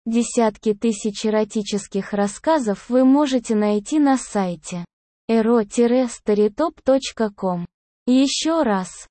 Десятки тысяч эротических рассказов вы можете найти на сайте ero-storytop.com. Еще раз,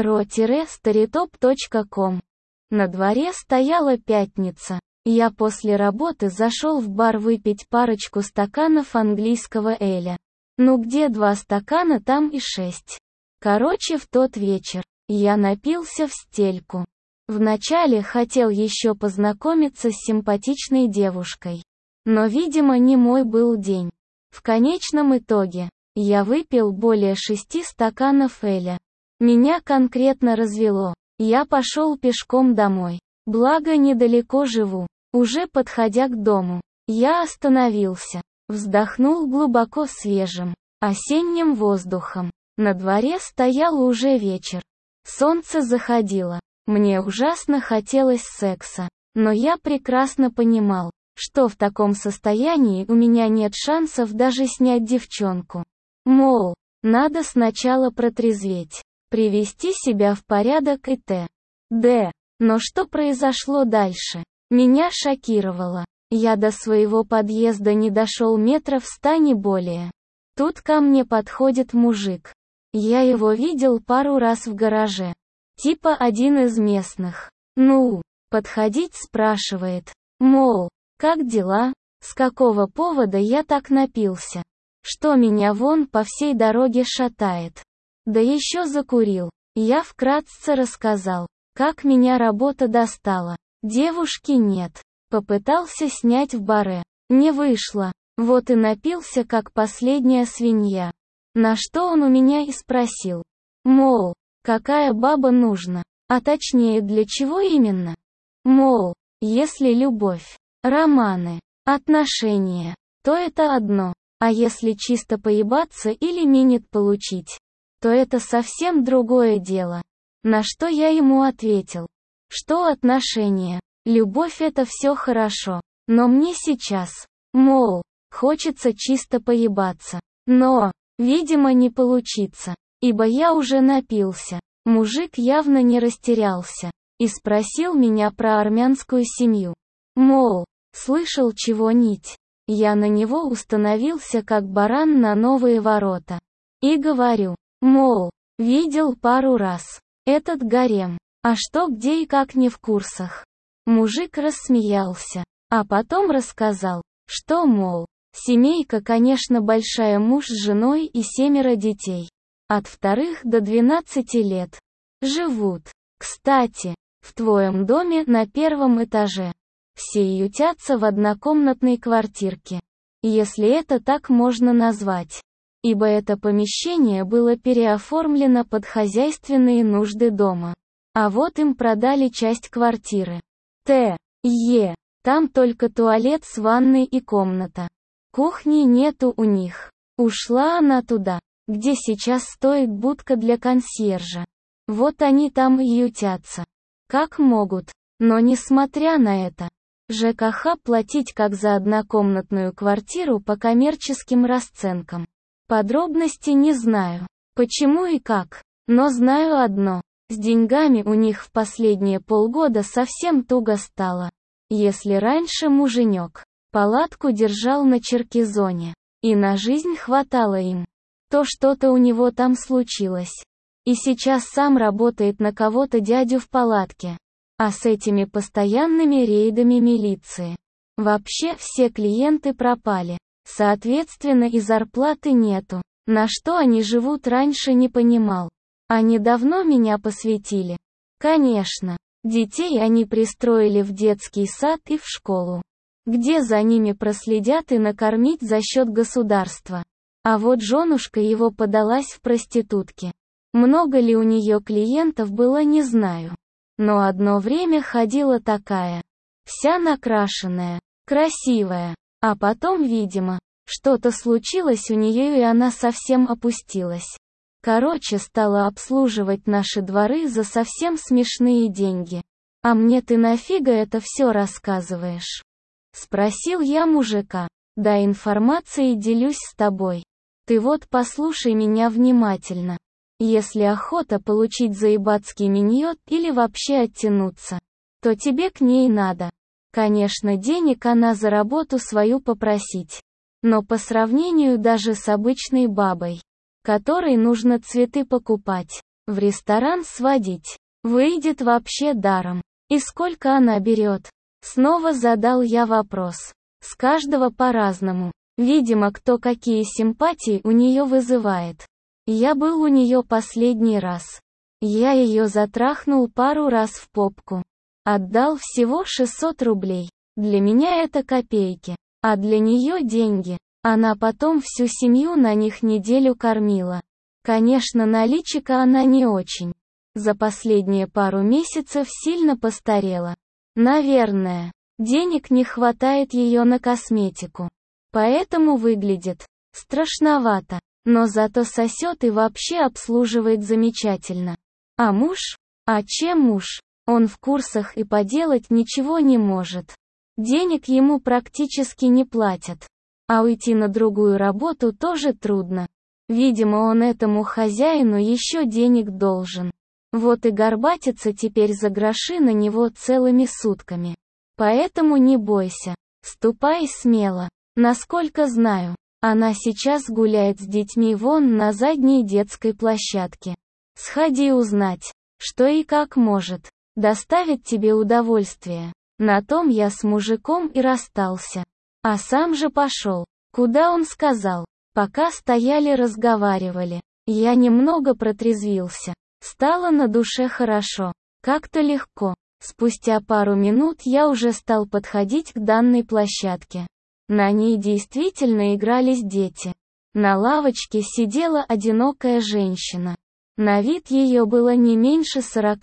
ero-storytop.com. На дворе стояла пятница. Я после работы зашел в бар выпить парочку стаканов английского эля. Ну где 2 стакана, там и 6. Короче, в тот вечер я напился в стельку. Вначале хотел еще познакомиться с симпатичной девушкой. Но, видимо, не мой был день. В конечном итоге, я выпил более 6 стаканов эля. Меня конкретно развело. Я пошел пешком домой. Благо недалеко живу. Уже подходя к дому, я остановился. Вздохнул глубоко свежим, осенним воздухом. На дворе стоял уже вечер. Солнце заходило. Мне ужасно хотелось секса. Но я прекрасно понимал, что в таком состоянии у меня нет шансов даже снять девчонку. Мол, надо сначала протрезветь, привести себя в порядок и т.д. Но что произошло дальше? Меня шокировало. Я до своего подъезда не дошел метров 100 не более. Тут ко мне подходит мужик. Я его видел пару раз в гараже. Типа один из местных. Ну, подходить спрашивает. Мол, как дела? С какого повода я так напился? Что меня вон по всей дороге шатает? Да еще закурил. Я вкратце рассказал, как меня работа достала. Девушки нет. Попытался снять в баре. Не вышло. Вот и напился как последняя свинья. На что он у меня и спросил. Мол, какая баба нужна? А точнее, для чего именно? Мол, если любовь, романы, отношения, то это одно. А если чисто поебаться или минет получить, то это совсем другое дело. На что я ему ответил. Что отношения, любовь — это все хорошо, но мне сейчас, мол, хочется чисто поебаться. Но, видимо, не получится, ибо я уже напился. Мужик явно не растерялся и спросил меня про армянскую семью. Мол, слышал чего-нибудь? Я на него установился как баран на новые ворота. И говорю, мол, видел пару раз этот гарем. А что, где и как не в курсах? Мужик рассмеялся, а потом рассказал, что, мол, семейка, конечно, большая, муж с женой и 7 детей. От 2 до 12 лет. Живут. Кстати, в твоем доме на 1 этаже. Все ютятся в однокомнатной квартирке. Если это так можно назвать. Ибо это помещение было переоформлено под хозяйственные нужды дома. А вот им продали часть квартиры. Т.Е. Там только туалет с ванной и комната. Кухни нету у них. Ушла она туда, где сейчас стоит будка для консьержа. Вот они там и ютятся. Как могут. Но несмотря на это, ЖКХ платить как за однокомнатную квартиру по коммерческим расценкам. Подробностей не знаю, почему и как, но знаю одно. С деньгами у них в последние полгода совсем туго стало. Если раньше муженек палатку держал на Черкизоне, и на жизнь хватало им, то что-то у него там случилось. И сейчас сам работает на кого-то дядю в палатке. А с этими постоянными рейдами милиции вообще все клиенты пропали. Соответственно, и зарплаты нету. На что они живут, раньше не понимал. Они давно меня посвятили. Конечно, детей они пристроили в детский сад и в школу, где за ними проследят и накормить за счет государства. А вот женушка его подалась в проститутки. Много ли у нее клиентов было, не знаю. Но одно время ходила такая, вся накрашенная, красивая. А потом, видимо, что-то случилось у нее, и она совсем опустилась. Короче, стала обслуживать наши дворы за совсем смешные деньги. А мне ты нафига это все рассказываешь? Спросил я мужика. Да, информацией делюсь с тобой. Ты вот послушай меня внимательно. Если охота получить заебатский миньот или вообще оттянуться, то тебе к ней надо. Конечно, денег она за работу свою попросить. Но по сравнению даже с обычной бабой, которой нужно цветы покупать, в ресторан сводить, выйдет вообще даром. И сколько она берет? Снова задал я вопрос. С каждого по-разному. Видимо, кто какие симпатии у нее вызывает. Я был у нее последний раз. Я ее затрахнул пару раз в попку. Отдал всего 600 рублей. Для меня это копейки. А для нее деньги. Она потом всю семью на них неделю кормила. Конечно, на личико она не очень. За последние пару месяцев сильно постарела. Наверное, денег не хватает ее на косметику. Поэтому выглядит страшновато. Но зато сосет и вообще обслуживает замечательно. А муж? А чем муж? Он в курсах и поделать ничего не может. Денег ему практически не платят. А уйти на другую работу тоже трудно. Видимо, он этому хозяину еще денег должен. Вот и горбатится теперь за гроши на него целыми сутками. Поэтому не бойся. Ступай смело. Насколько знаю, она сейчас гуляет с детьми вон на задней детской площадке. Сходи узнать, что и как может. Доставит тебе удовольствие. На том я с мужиком и расстался. А сам же пошел. Куда он сказал? Пока стояли разговаривали. Я немного протрезвился. Стало на душе хорошо. Как-то легко. Спустя пару минут я уже стал подходить к данной площадке. На ней действительно игрались дети. На лавочке сидела одинокая женщина. На вид ее было не меньше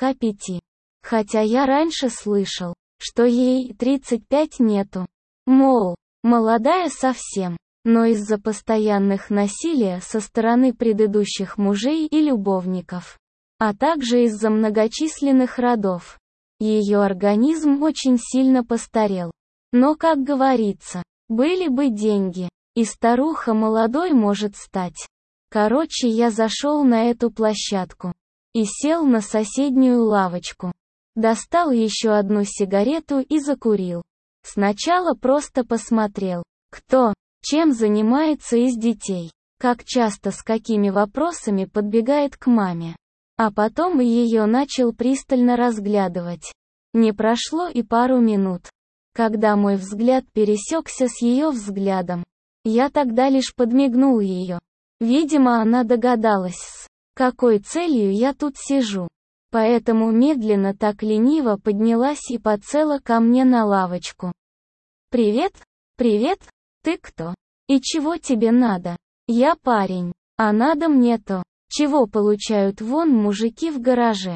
45. Хотя я раньше слышал, что ей 35 нету. Мол, молодая совсем. Но из-за постоянных насилия со стороны предыдущих мужей и любовников, а также из-за многочисленных родов, ее организм очень сильно постарел. Но, как говорится, были бы деньги, и старуха молодой может стать. Короче, я зашел на эту площадку и сел на соседнюю лавочку. Достал еще одну сигарету и закурил. Сначала просто посмотрел, кто, чем занимается из детей, как часто с какими вопросами подбегает к маме. А потом ее начал пристально разглядывать. Не прошло и пару минут, когда мой взгляд пересекся с ее взглядом. Я тогда лишь подмигнул ее. Видимо, она догадалась, с какой целью я тут сижу. Поэтому медленно так лениво поднялась и подсела ко мне на лавочку. «Привет, привет, ты кто? И чего тебе надо? Я парень, а надо мне то, чего получают вон мужики в гараже».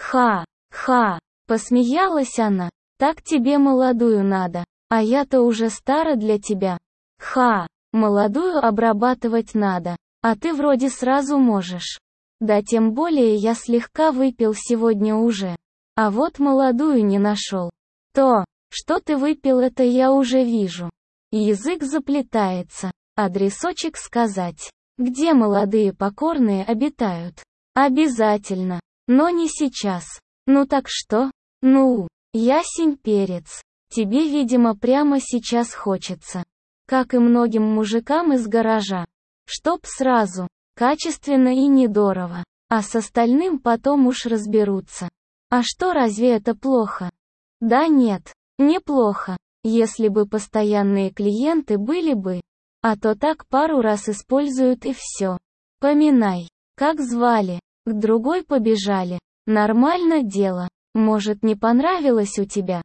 «Ха, посмеялась она, так тебе молодую надо, а я-то уже стара для тебя». Молодую обрабатывать надо, а ты вроде сразу можешь». Да тем более я слегка выпил сегодня уже. А вот молодую не нашел. То, что ты выпил, это я уже вижу. Язык заплетается. Адресочек сказать. Где молодые покорные обитают? Обязательно. Но не сейчас. Ну так что? Ну, ясень перец. Тебе, видимо, прямо сейчас хочется. Как и многим мужикам из гаража. Чтоб сразу. Качественно и недорого. А с остальным потом уж разберутся. А что, разве это плохо? Да нет, неплохо, если бы постоянные клиенты были бы. А то так пару раз используют и все. Поминай, как звали, к другой побежали. Нормально дело. Может, не понравилось у тебя?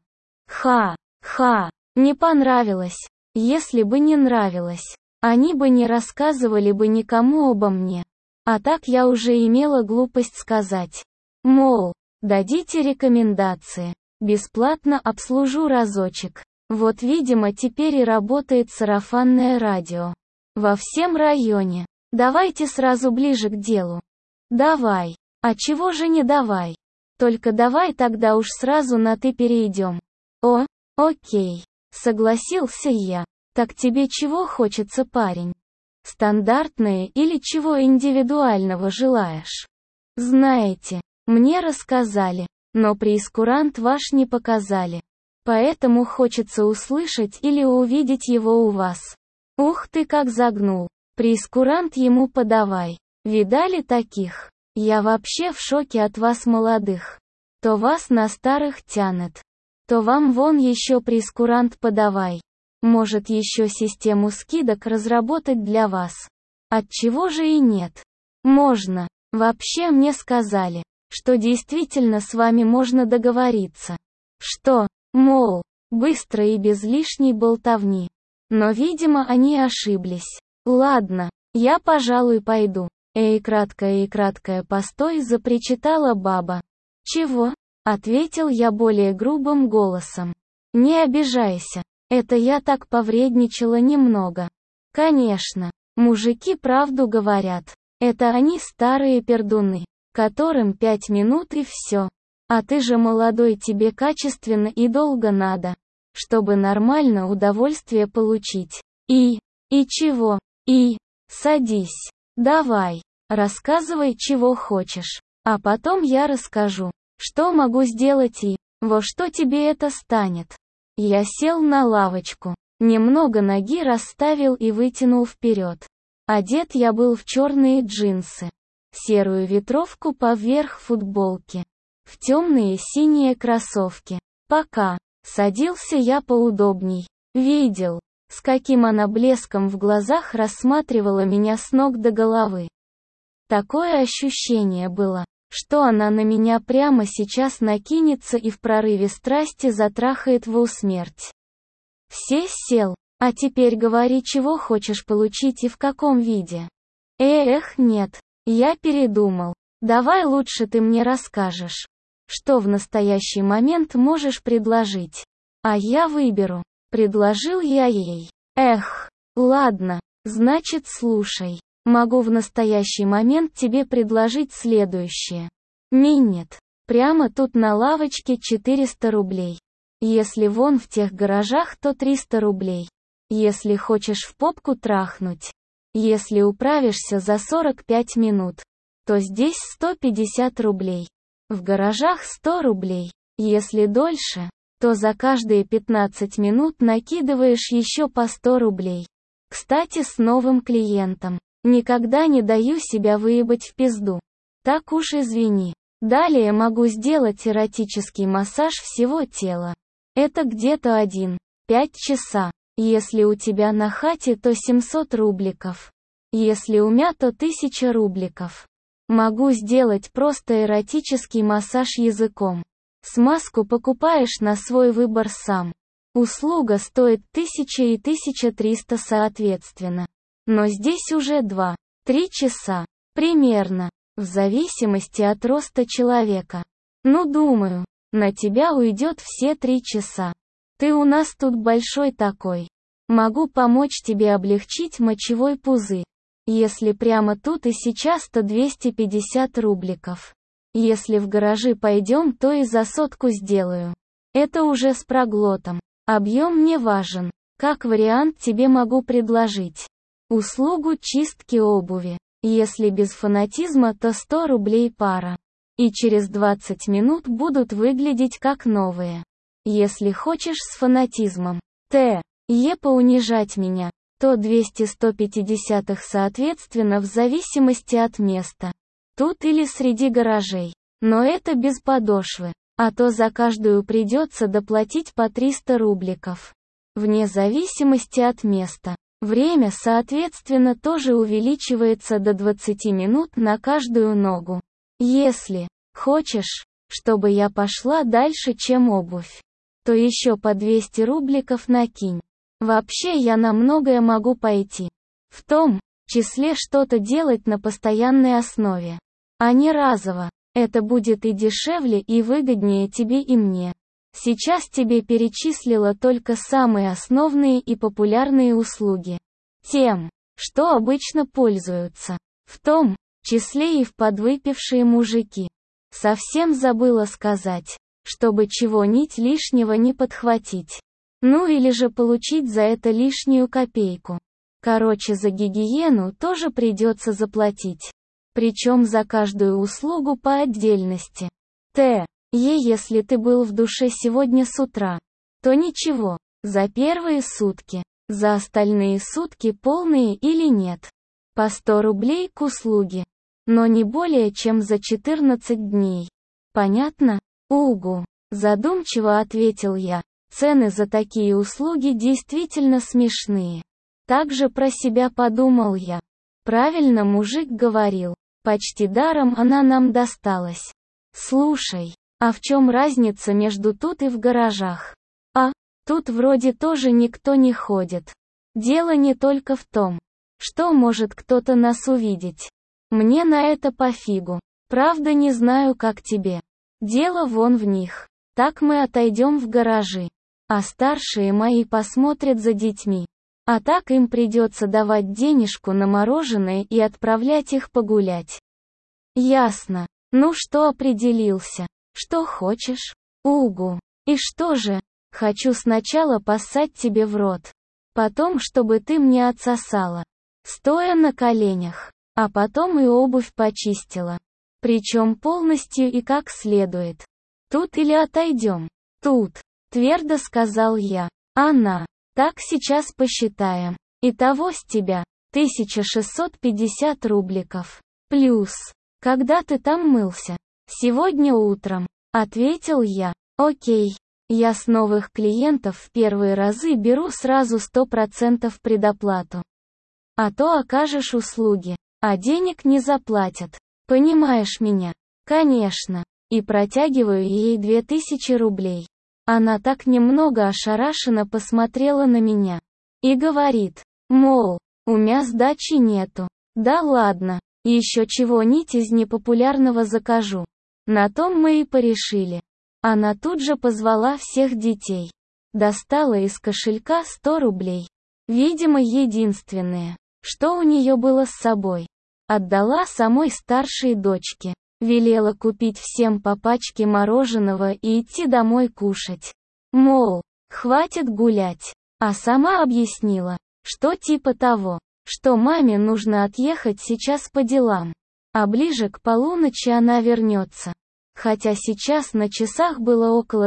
Не понравилось. Если бы не нравилось, они бы не рассказывали бы никому обо мне. А так я уже имела глупость сказать. Мол, дадите рекомендации. Бесплатно обслужу разочек. Вот видимо теперь и работает сарафанное радио. Во всем районе. Давайте сразу ближе к делу. Давай. А чего же не давай? Только давай тогда уж сразу на «ты» перейдем. О, окей. Согласился я. Так тебе чего хочется, парень? Стандартное или чего индивидуального желаешь? Знаете, мне рассказали, но прейскурант ваш не показали. Поэтому хочется услышать или увидеть его у вас. Ух ты как загнул. Прейскурант ему подавай. Видали таких? Я вообще в шоке от вас молодых. То вас на старых тянет. То вам вон еще прейскурант подавай. Может еще систему скидок разработать для вас. Отчего же и нет? Можно. Вообще мне сказали, что действительно с вами можно договориться. Что, мол, быстро и без лишней болтовни. Но, видимо, они ошиблись. Ладно, я, пожалуй, пойду. Краткая, постой, запричитала баба. Чего? Ответил я более грубым голосом. Не обижайся, это я так повредничала немного. Конечно, мужики правду говорят. Это они старые пердуны, которым 5 минут и все. А ты же молодой, тебе качественно и долго надо, чтобы нормально удовольствие получить. И чего? Садись. Давай, рассказывай, чего хочешь. А потом я расскажу, что могу сделать и во что тебе это станет. Я сел на лавочку, немного ноги расставил и вытянул вперед. Одет я был в черные джинсы, серую ветровку поверх футболки, в темные синие кроссовки. Пока садился я поудобней, видел, с каким она блеском в глазах рассматривала меня с ног до головы. Такое ощущение было, что она на меня прямо сейчас накинется и в прорыве страсти затрахает в усмерть. Все сел, а теперь говори, чего хочешь получить и в каком виде. Нет, я передумал. Давай лучше ты мне расскажешь, что в настоящий момент можешь предложить. А я выберу. Предложил я ей. Ладно, значит слушай. Могу в настоящий момент тебе предложить следующее. Минет. Прямо тут на лавочке 400 рублей. Если вон в тех гаражах, то 300 рублей. Если хочешь в попку трахнуть. Если управишься за 45 минут, то здесь 150 рублей. В гаражах 100 рублей. Если дольше, то за каждые 15 минут накидываешь еще по 100 рублей. Кстати, с новым клиентом. Никогда не даю себя выебать в пизду. Так уж извини. Далее могу сделать эротический массаж всего тела. Это где-то 1-5 часа. Если у тебя на хате, то 700 рубликов. Если у меня, то 1000 рубликов. Могу сделать просто эротический массаж языком. Смазку покупаешь на свой выбор сам. Услуга стоит 1000 и 1300 соответственно. Но здесь уже 2-3 часа. Примерно. В зависимости от роста человека. Ну думаю, на тебя уйдет все 3 часа. Ты у нас тут большой такой. Могу помочь тебе облегчить мочевой пузырь. Если прямо тут и сейчас, то 250 рубликов. Если в гаражи пойдем, то и за 100 сделаю. Это уже с проглотом. Объем не важен. Как вариант тебе могу предложить услугу чистки обуви. Если без фанатизма, то 100 рублей пара. И через 20 минут будут выглядеть как новые. Если хочешь с фанатизмом, поунижать меня, то 200-150 соответственно в зависимости от места. Тут или среди гаражей. Но это без подошвы. А то за каждую придется доплатить по 300 рубликов. Вне зависимости от места. Время, соответственно, тоже увеличивается до 20 минут на каждую ногу. Если хочешь, чтобы я пошла дальше, чем обувь, то еще по 200 рубликов накинь. Вообще я на многое могу пойти. В том числе что-то делать на постоянной основе. А не разово. Это будет и дешевле, и выгоднее тебе и мне. Сейчас тебе перечислила только самые основные и популярные услуги. Тем, что обычно пользуются. В том числе и в подвыпившие мужики. Совсем забыла сказать, чтобы чего-нибудь лишнего не подхватить. Ну или же получить за это лишнюю копейку. Короче, за гигиену тоже придется заплатить. Причем за каждую услугу по отдельности. Если ты был в душе сегодня с утра, то ничего, за первые сутки. За остальные сутки полные или нет. По 100 рублей к услуге. Но не более чем за 14 дней. Понятно? Угу. Задумчиво ответил я. Цены за такие услуги действительно смешные. Также про себя подумал я. Правильно мужик говорил. Почти даром она нам досталась. Слушай, а в чем разница между тут и в гаражах? Тут вроде тоже никто не ходит. Дело не только в том, что может кто-то нас увидеть. Мне на это пофигу. Правда не знаю, как тебе. Дело вон в них. Так мы отойдем в гаражи. А старшие мои посмотрят за детьми. А так им придется давать денежку на мороженое и отправлять их погулять. Ясно. Ну что определился? Что хочешь? Угу. И что же? Хочу сначала поссать тебе в рот. Потом, чтобы ты мне отсосала. Стоя на коленях. А потом и обувь почистила. Причем полностью и как следует. Тут или отойдем? Тут. Твердо сказал я. Она. Так сейчас посчитаем. Итого с тебя 1650 рубликов. Плюс. Когда ты там мылся? Сегодня утром. Ответил я. Окей. Я с новых клиентов в первые разы беру сразу 100% предоплату. А то окажешь услуги, а денег не заплатят. Понимаешь меня? Конечно. И протягиваю ей 2000 рублей. Она так немного ошарашенно посмотрела на меня. И говорит, мол, у меня сдачи нету. Да ладно, еще чего-нибудь из непопулярного закажу. На том мы и порешили. Она тут же позвала всех детей. Достала из кошелька 100 рублей. Видимо, единственное, что у нее было с собой. Отдала самой старшей дочке. Велела купить всем по пачке мороженого и идти домой кушать. Мол, хватит гулять. А сама объяснила, что типа того, что маме нужно отъехать сейчас по делам. А ближе к полуночи она вернется. Хотя сейчас на часах было около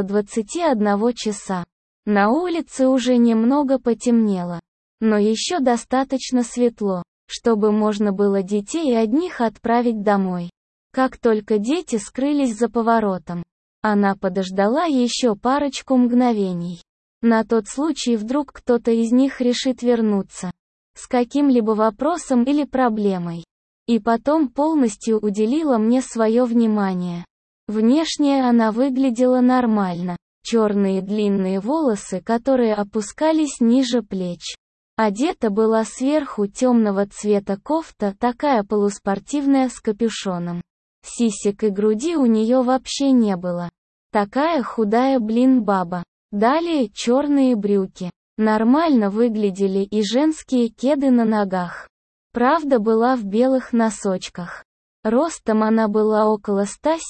21 часа. На улице уже немного потемнело. Но еще достаточно светло, чтобы можно было детей одних отправить домой. Как только дети скрылись за поворотом, она подождала еще парочку мгновений. На тот случай вдруг кто-то из них решит вернуться. С каким-либо вопросом или проблемой. И потом полностью уделила мне свое внимание. Внешне она выглядела нормально. Черные длинные волосы, которые опускались ниже плеч. Одета была сверху темного цвета кофта, такая полуспортивная с капюшоном. Сисек и груди у нее вообще не было. Такая худая баба. Далее черные брюки. Нормально выглядели и женские кеды на ногах. Правда была в белых носочках. Ростом она была около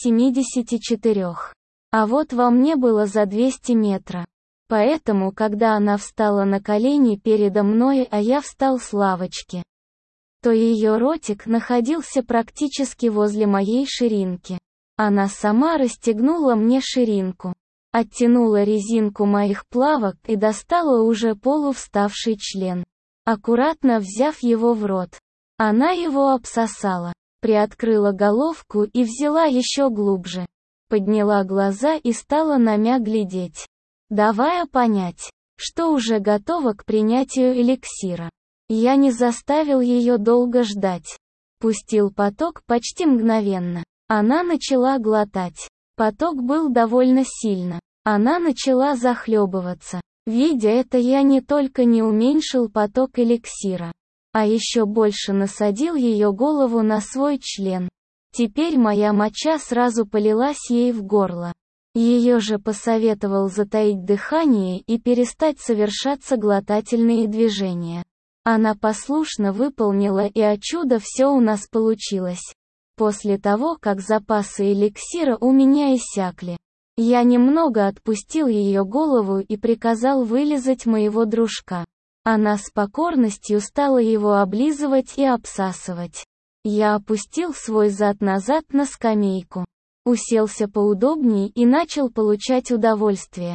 174. А вот во мне было за 200 метра. Поэтому, когда она встала на колени передо мной, а я встал с лавочки, то ее ротик находился практически возле моей ширинки. Она сама расстегнула мне ширинку, оттянула резинку моих плавок и достала уже полувставший член. Аккуратно взяв его в рот, она его обсосала, приоткрыла головку и взяла еще глубже. Подняла глаза и стала на меня глядеть, давая понять, что уже готова к принятию эликсира. Я не заставил ее долго ждать. Пустил поток почти мгновенно. Она начала глотать. Поток был довольно сильно. Она начала захлебываться. Видя это, я не только не уменьшил поток эликсира, а еще больше насадил ее голову на свой член. Теперь моя моча сразу полилась ей в горло. Ее же посоветовал затаить дыхание и перестать совершаться глотательные движения. Она послушно выполнила, и о чудо все у нас получилось. После того, как запасы эликсира у меня иссякли, я немного отпустил ее голову и приказал вылизать моего дружка. Она с покорностью стала его облизывать и обсасывать. Я опустил свой зад назад на скамейку, уселся поудобнее и начал получать удовольствие.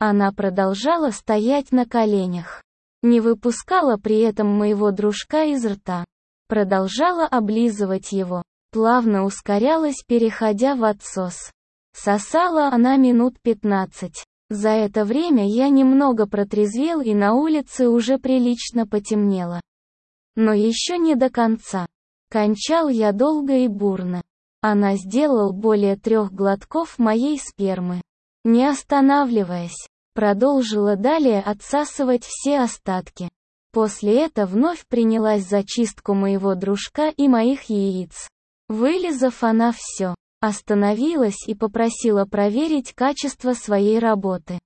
Она продолжала стоять на коленях. Не выпускала при этом моего дружка из рта. Продолжала облизывать его. Плавно ускорялась, переходя в отсос. Сосала она минут 15. За это время я немного протрезвел, и на улице уже прилично потемнело. Но еще не до конца. Кончал я долго и бурно. Она сделала более 3 глотков моей спермы. Не останавливаясь, продолжила далее отсасывать все остатки. После этого вновь принялась за чистку моего дружка и моих яиц. Вылизав она все, остановилась и попросила проверить качество своей работы.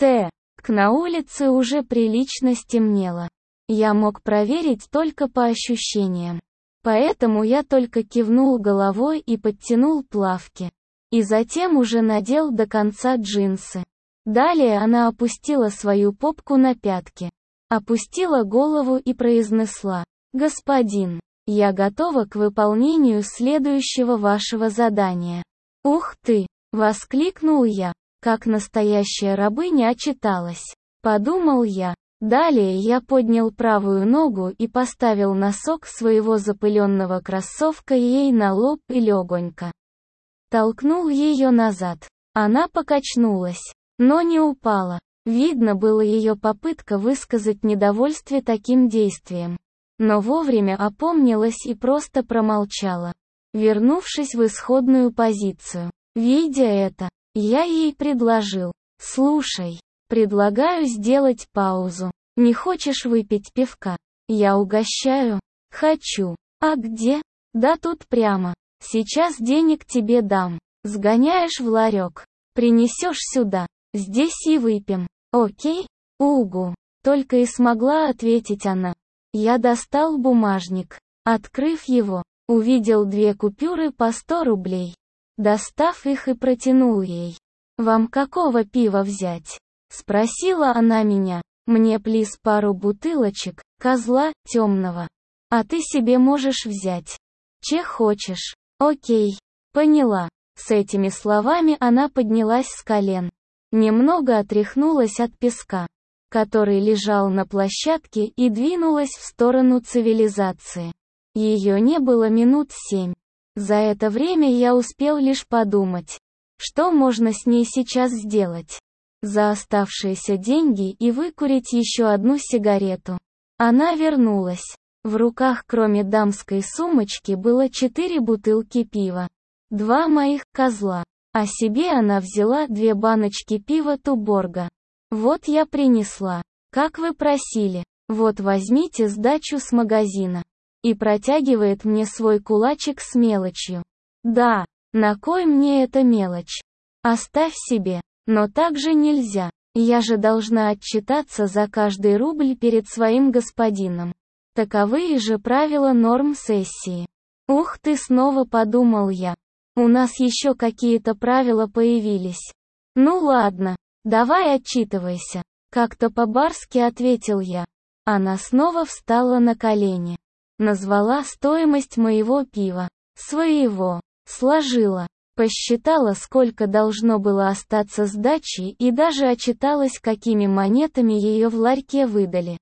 На улице уже прилично стемнело. Я мог проверить только по ощущениям. Поэтому я только кивнул головой и подтянул плавки. И затем уже надел до конца джинсы. Далее она опустила свою попку на пятки. Опустила голову и произнесла: «Господин, я готова к выполнению следующего вашего задания». «Ух ты!» — воскликнул я, как настоящая рабыня отчиталась. Подумал я. Далее я поднял правую ногу и поставил носок своего запыленного кроссовка ей на лоб и легонько толкнул ее назад. Она покачнулась, но не упала. Видно было ее попытка высказать недовольствие таким действием. Но вовремя опомнилась и просто промолчала, вернувшись в исходную позицию. Видя это, я ей предложил: «Слушай, предлагаю сделать паузу. Не хочешь выпить пивка? Я угощаю». «Хочу». «А где?» «Да тут прямо. Сейчас денег тебе дам. Сгоняешь в ларек. Принесешь сюда. Здесь и выпьем. Окей?» «Угу». Только и смогла ответить она. Я достал бумажник. Открыв его, увидел 2 купюры по 100 рублей. Достав их и протянул ей. «Вам какого пива взять?» Спросила она меня. «Мне, плиз, пару бутылочек, козла, темного. А ты себе можешь взять. Че хочешь?» «Окей. Поняла». С этими словами она поднялась с колен. Немного отряхнулась от песка, который лежал на площадке, и двинулась в сторону цивилизации. Ее не было минут 7. За это время я успел лишь подумать, что можно с ней сейчас сделать. За оставшиеся деньги и выкурить еще одну сигарету. Она вернулась. В руках кроме дамской сумочки было 4 бутылки пива. 2 моих козла. А себе она взяла 2 баночки пива Туборга. «Вот я принесла. Как вы просили. Вот возьмите сдачу с магазина». И протягивает мне свой кулачек с мелочью. «Да, на кой мне эта мелочь? Оставь себе». Но так же нельзя. Я же должна отчитаться за каждый рубль перед своим господином. Таковые же правила норм-сессии. Ух ты, снова подумал я. У нас еще какие-то правила появились. Ну ладно, давай отчитывайся. Как-то по-барски ответил я. Она снова встала на колени. Назвала стоимость моего пива. Своего. Сложила. Посчитала, сколько должно было остаться сдачи, и даже отчиталась, какими монетами ее в ларьке выдали.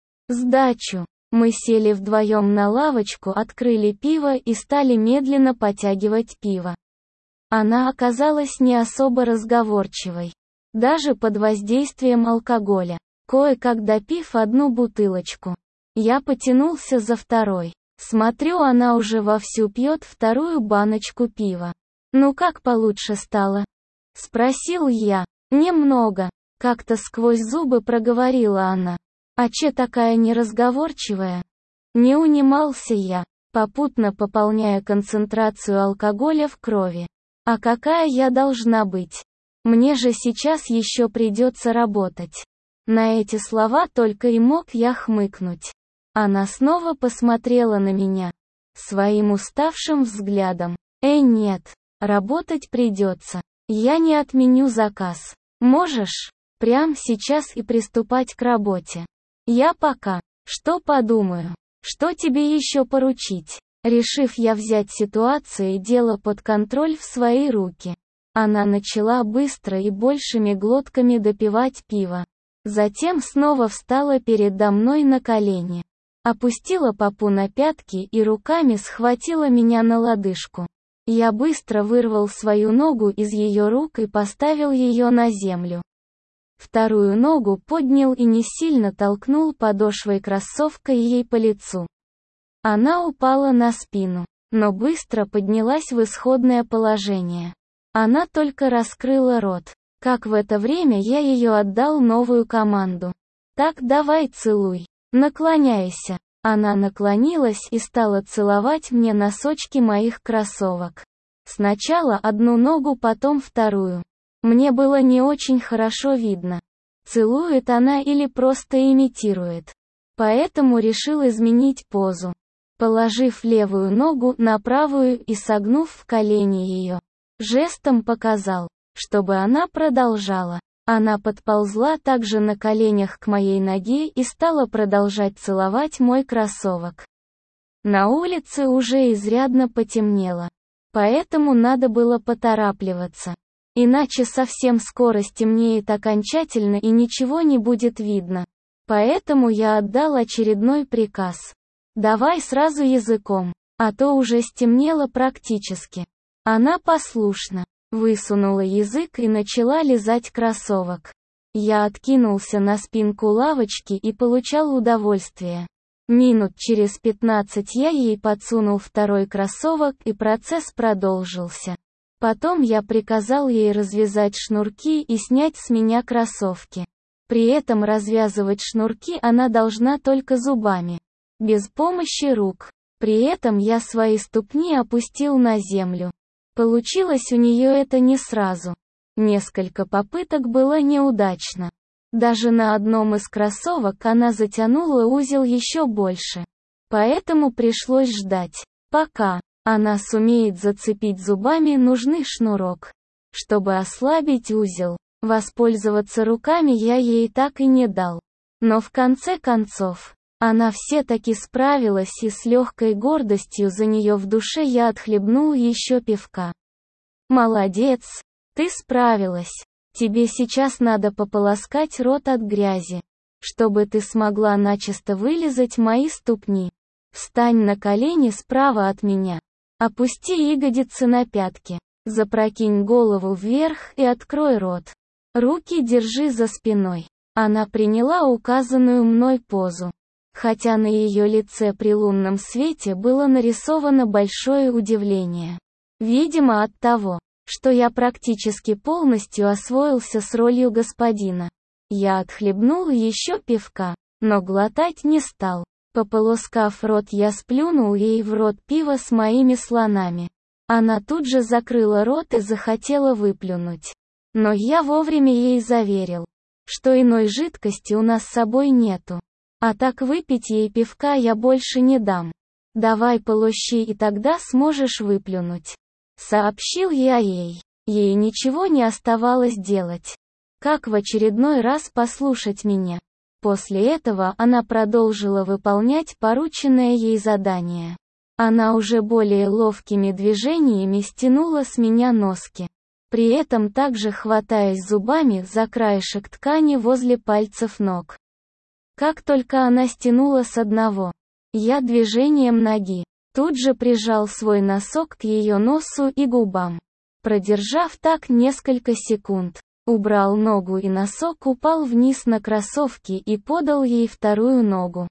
Сдачу. Мы сели вдвоем на лавочку, открыли пиво и стали медленно потягивать пиво. Она оказалась не особо разговорчивой. Даже под воздействием алкоголя. Кое-как допив 1 бутылочку, я потянулся за второй. Смотрю, она уже вовсю пьет 2 баночку пива. «Ну как получше стало?» — спросил я. «Немного», — как-то сквозь зубы проговорила она. «А че такая неразговорчивая?» Не унимался я, попутно пополняя концентрацию алкоголя в крови. «А какая я должна быть? Мне же сейчас еще придется работать». На эти слова только и мог я хмыкнуть. Она снова посмотрела на меня своим уставшим взглядом. Нет. Работать придется. Я не отменю заказ. Можешь прямо сейчас и приступать к работе. Я пока что подумаю, что тебе еще поручить. Решив я взять ситуацию и дело под контроль в свои руки. Она начала быстро и большими глотками допивать пиво. Затем снова встала передо мной на колени. Опустила попу на пятки и руками схватила меня на лодыжку. Я быстро вырвал свою ногу из ее рук и поставил ее на землю. Вторую ногу поднял и не сильно толкнул подошвой кроссовкой ей по лицу. Она упала на спину, но быстро поднялась в исходное положение. Она только раскрыла рот. Как в это время я ее отдал новую команду. «Так, давай целуй. Наклоняйся». Она наклонилась и стала целовать мне носочки моих кроссовок. Сначала одну ногу, потом вторую. Мне было не очень хорошо видно, целует она или просто имитирует. Поэтому решил изменить позу. Положив левую ногу на правую и согнув в колени ее, жестом показал, чтобы она продолжала. Она подползла также на коленях к моей ноге и стала продолжать целовать мой кроссовок. На улице уже изрядно потемнело, поэтому надо было поторапливаться. Иначе совсем скоро стемнеет окончательно и ничего не будет видно. Поэтому я отдал очередной приказ. «Давай сразу языком, а то уже стемнело практически». Она послушно высунула язык и начала лизать кроссовок. Я откинулся на спинку лавочки и получал удовольствие. Минут через 15 я ей подсунул второй кроссовок и процесс продолжился. Потом я приказал ей развязать шнурки и снять с меня кроссовки. При этом развязывать шнурки она должна только зубами, без помощи рук. При этом я свои ступни опустил на землю. Получилось у нее это не сразу. Несколько попыток было неудачно. Даже на одном из кроссовок она затянула узел еще больше. Поэтому пришлось ждать, пока она сумеет зацепить зубами нужный шнурок. Чтобы ослабить узел, воспользоваться руками я ей так и не дал. Но в конце концов, она все-таки справилась, и с легкой гордостью за нее в душе я отхлебнул еще пивка. «Молодец, ты справилась. Тебе сейчас надо пополоскать рот от грязи, чтобы ты смогла начисто вылизать мои ступни. Встань на колени справа от меня. Опусти ягодицы на пятки. Запрокинь голову вверх и открой рот. Руки держи за спиной». Она приняла указанную мной позу. Хотя на ее лице при лунном свете было нарисовано большое удивление. Видимо, от того, что я практически полностью освоился с ролью господина. Я отхлебнул еще пивка, но глотать не стал. Пополоскав рот, я сплюнул ей в рот пиво с моими слонами. Она тут же закрыла рот и захотела выплюнуть. Но я вовремя ей заверил, что иной жидкости у нас с собой нету. А так выпить ей пивка я больше не дам. Давай полощи, и тогда сможешь выплюнуть. Сообщил я ей. Ей ничего не оставалось делать, как в очередной раз послушать меня. После этого она продолжила выполнять порученное ей задание. Она уже более ловкими движениями стянула с меня носки, при этом также хватаясь зубами за краешек ткани возле пальцев ног. Как только она стянула с одного, я движением ноги тут же прижал свой носок к ее носу и губам. Продержав так несколько секунд, убрал ногу, и носок упал вниз на кроссовки, и подал ей вторую ногу.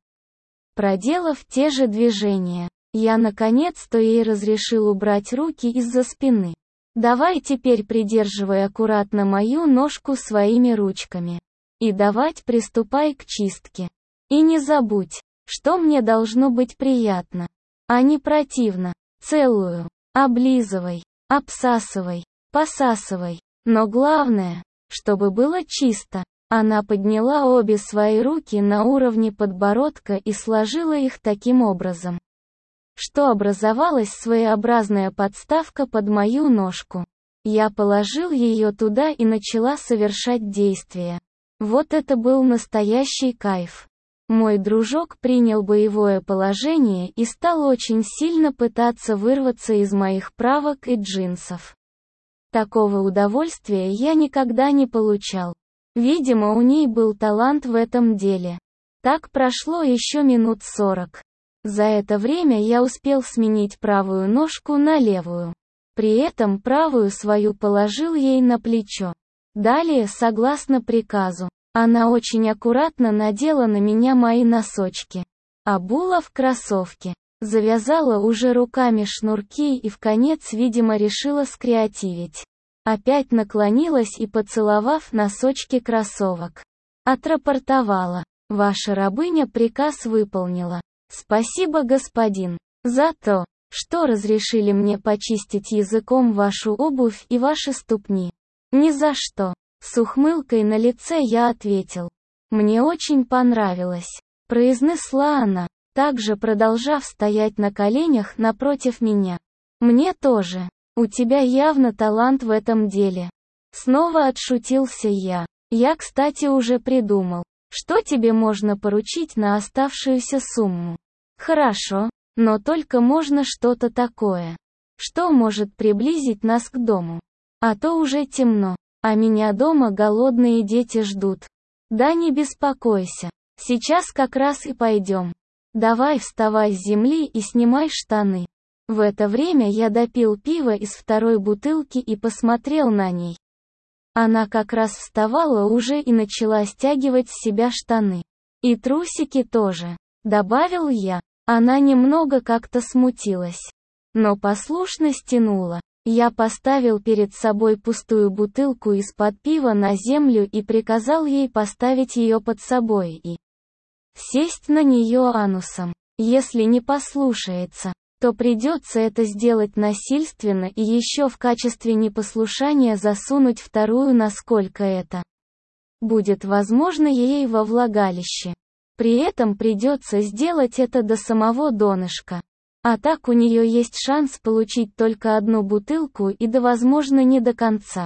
Проделав те же движения, я наконец-то ей разрешил убрать руки из-за спины. «Давай теперь придерживай аккуратно мою ножку своими ручками. И давать приступай к чистке. И не забудь, что мне должно быть приятно, а не противно. Целую, облизывай, обсасывай, посасывай. Но главное, чтобы было чисто». Она подняла обе свои руки на уровне подбородка и сложила их таким образом, что образовалась своеобразная подставка под мою ножку. Я положил ее туда и начала совершать действия. Вот это был настоящий кайф. Мой дружок принял боевое положение и стал очень сильно пытаться вырваться из моих правок и джинсов. Такого удовольствия я никогда не получал. Видимо, у ней был талант в этом деле. Так прошло еще минут 40. За это время я успел сменить правую ножку на левую. При этом правую свою положил ей на плечо. Далее, согласно приказу, она очень аккуратно надела на меня мои носочки. Обула в кроссовки. Завязала уже руками шнурки и вконец, видимо, решила скреативить. Опять наклонилась и, поцеловав носочки кроссовок, отрапортовала: «Ваша рабыня приказ выполнила. Спасибо, господин, за то, что разрешили мне почистить языком вашу обувь и ваши ступни». «Ни за что», — с ухмылкой на лице я ответил. «Мне очень понравилось», — произнесла она, также продолжав стоять на коленях напротив меня. «Мне тоже. У тебя явно талант в этом деле». Снова отшутился я. «Я, кстати, уже придумал, что тебе можно поручить на оставшуюся сумму». «Хорошо, но только можно что-то такое, что может приблизить нас к дому. А то уже темно, а меня дома голодные дети ждут». «Да не беспокойся, сейчас как раз и пойдем. Давай вставай с земли и снимай штаны». В это время я допил пиво из второй бутылки и посмотрел на ней. Она как раз вставала уже и начала стягивать с себя штаны. «И трусики тоже», — добавил я. Она немного как-то смутилась, но послушно стянула. Я поставил перед собой пустую бутылку из-под пива на землю и приказал ей поставить ее под собой и сесть на нее анусом. Если не послушается, то придется это сделать насильственно и еще в качестве непослушания засунуть вторую, насколько это будет возможно, ей во влагалище. При этом придется сделать это до самого донышка. А так у нее есть шанс получить только одну бутылку и да, возможно, не до конца.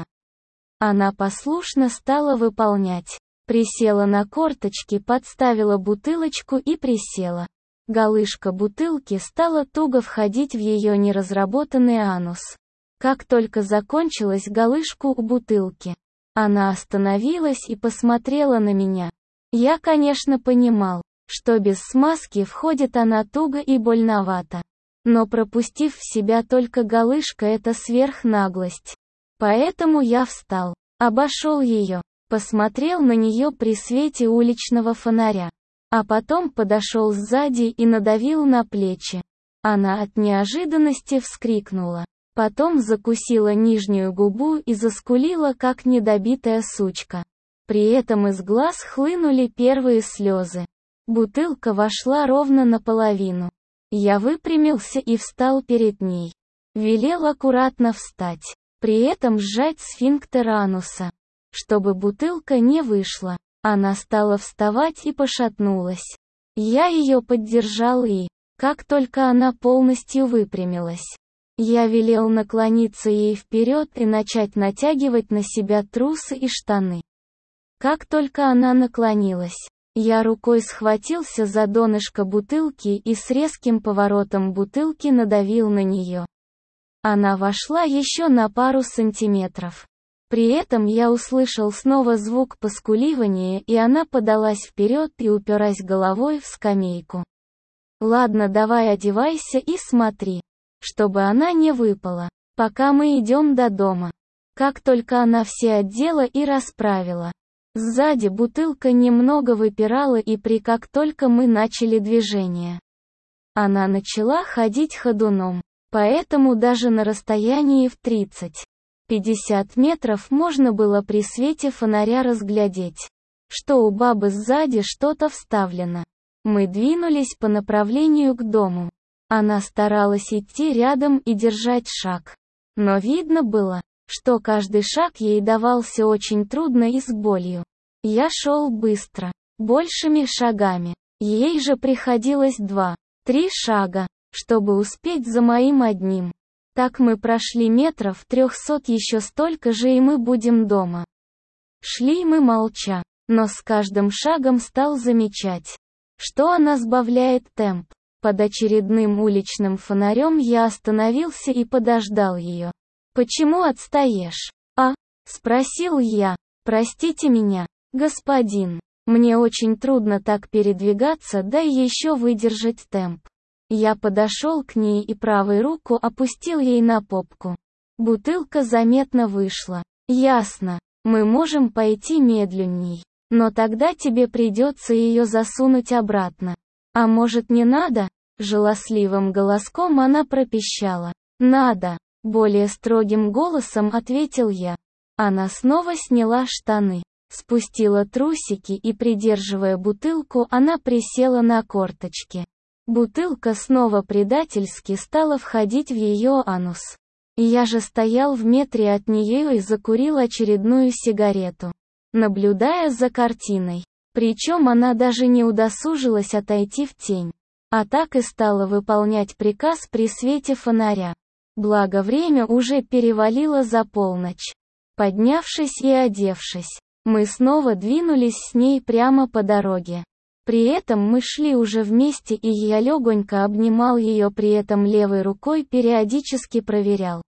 Она послушно стала выполнять. Присела на корточки, подставила бутылочку и присела. Галышка бутылки стала туго входить в ее неразработанный анус. Как только закончилась галышку у бутылки, она остановилась и посмотрела на меня. Я, конечно, понимал, что без смазки входит она туго и больновато. Но пропустив в себя только галышка — это сверхнаглость. Поэтому я встал, обошел ее, посмотрел на нее при свете уличного фонаря. А потом подошел сзади и надавил на плечи. Она от неожиданности вскрикнула. Потом закусила нижнюю губу и заскулила, как недобитая сучка. При этом из глаз хлынули первые слезы. Бутылка вошла ровно наполовину. Я выпрямился и встал перед ней. Велел аккуратно встать. При этом сжать сфинктер ануса, чтобы бутылка не вышла. Она стала вставать и пошатнулась. Я ее поддержал и, как только она полностью выпрямилась, я велел наклониться ей вперед и начать натягивать на себя трусы и штаны. Как только она наклонилась, я рукой схватился за донышко бутылки и с резким поворотом бутылки надавил на нее. Она вошла еще на пару сантиметров. При этом я услышал снова звук поскуливания, и она подалась вперед и уперлась головой в скамейку. «Ладно, давай одевайся и смотри, чтобы она не выпала, пока мы идем до дома». Как только она все одела и расправила, сзади бутылка немного выпирала, и как только мы начали движение, она начала ходить ходуном. Поэтому даже на расстоянии в 30-50 метров можно было при свете фонаря разглядеть, что у бабы сзади что-то вставлено. Мы двинулись по направлению к дому. Она старалась идти рядом и держать шаг. Но видно было, что каждый шаг ей давался очень трудно и с болью. Я шел быстро, большими шагами. Ей же приходилось 2-3 шага, чтобы успеть за моим одним. Так мы прошли метров 300, еще столько же и мы будем дома. Шли мы молча, но с каждым шагом стал замечать, что она сбавляет темп. Под очередным уличным фонарем я остановился и подождал ее. Почему отстаешь? А? Спросил я. Простите меня, господин. Мне очень трудно так передвигаться, да и еще выдержать темп. Я подошел к ней и правой руку опустил ей на попку. Бутылка заметно вышла. Ясно. Мы можем пойти медленней. Но тогда тебе придется ее засунуть обратно. А может, не надо? Жалостливым голоском она пропищала. Надо. Более строгим голосом ответил я. Она снова сняла штаны, спустила трусики и, придерживая бутылку, она присела на корточки. Бутылка снова предательски стала входить в ее анус. Я же стоял в метре от нее и закурил очередную сигарету, наблюдая за картиной. Причем она даже не удосужилась отойти в тень, а так и стала выполнять приказ при свете фонаря. Благо время уже перевалило за полночь. Поднявшись и одевшись, мы снова двинулись с ней прямо по дороге. При этом мы шли уже вместе, и я легонько обнимал ее, при этом левой рукой периодически проверял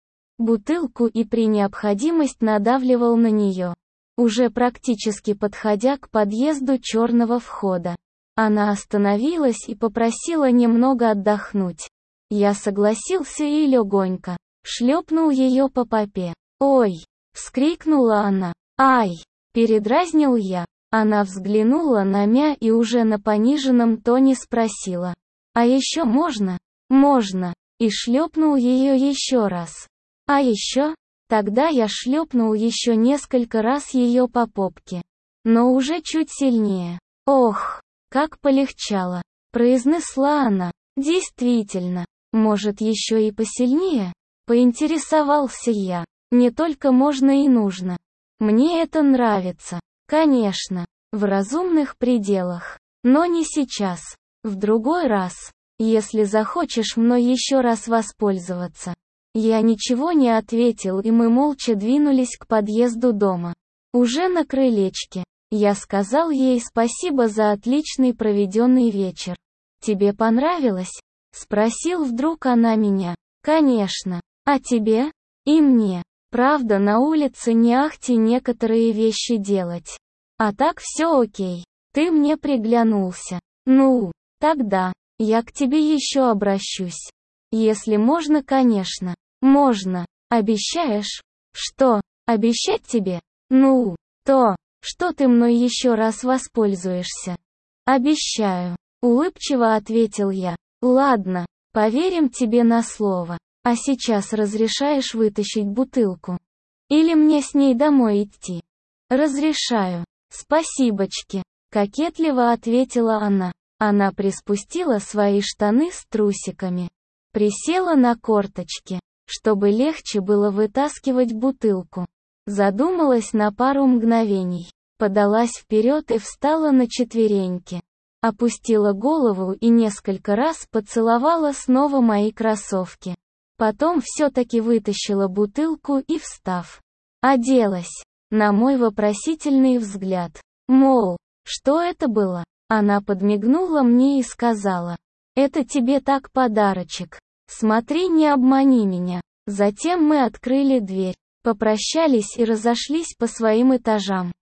бутылку и при необходимости надавливал на нее. Уже практически подходя к подъезду черного входа, она остановилась и попросила немного отдохнуть. Я согласился и легонько шлепнул ее по попе. «Ой!» — вскрикнула она. «Ай!» — передразнил я. Она взглянула на меня и уже на пониженном тоне спросила. «А еще можно?» «Можно!» И шлепнул ее еще раз. «А еще?» Тогда я шлепнул еще несколько раз ее по попке. Но уже чуть сильнее. «Ох, как полегчало!» — произнесла она. «Действительно, может еще и посильнее?» — поинтересовался я. «Не только можно и нужно. Мне это нравится. Конечно, в разумных пределах. Но не сейчас. В другой раз, если захочешь мной еще раз воспользоваться». Я ничего не ответил, и мы молча двинулись к подъезду дома. Уже на крылечке я сказал ей спасибо за отличный проведенный вечер. «Тебе понравилось?» — спросил вдруг она меня. «Конечно. А тебе?» «И мне. Правда, на улице не ахти некоторые вещи делать. А так все окей. Ты мне приглянулся. Ну, тогда, я к тебе еще обращусь. Если можно, конечно». «Можно. Обещаешь?» «Что, обещать тебе?» «Ну, то, что ты мной еще раз воспользуешься». «Обещаю», — улыбчиво ответил я. «Ладно, поверим тебе на слово. А сейчас разрешаешь вытащить бутылку? Или мне с ней домой идти?» «Разрешаю. Спасибочки», — кокетливо ответила она. Она приспустила свои штаны с трусиками, присела на корточки, чтобы легче было вытаскивать бутылку. Задумалась на пару мгновений, подалась вперед и встала на четвереньки. Опустила голову и несколько раз поцеловала снова мои кроссовки. Потом все-таки вытащила бутылку и, встав, оделась. На мой вопросительный взгляд, мол, что это было? Она подмигнула мне и сказала: «Это тебе так подарочек. Смотри, не обмани меня». Затем мы открыли дверь, попрощались и разошлись по своим этажам.